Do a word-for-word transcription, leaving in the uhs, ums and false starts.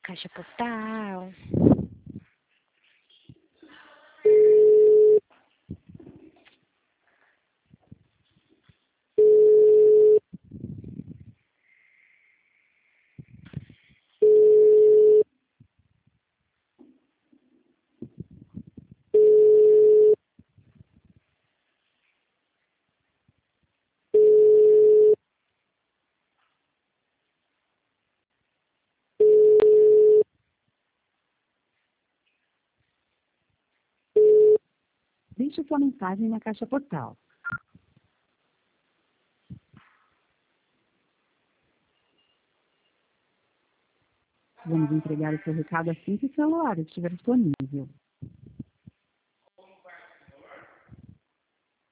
Caixa postal. Deixe sua mensagem na caixa postal. Vamos entregar o seu recado assim que o celular estiver disponível.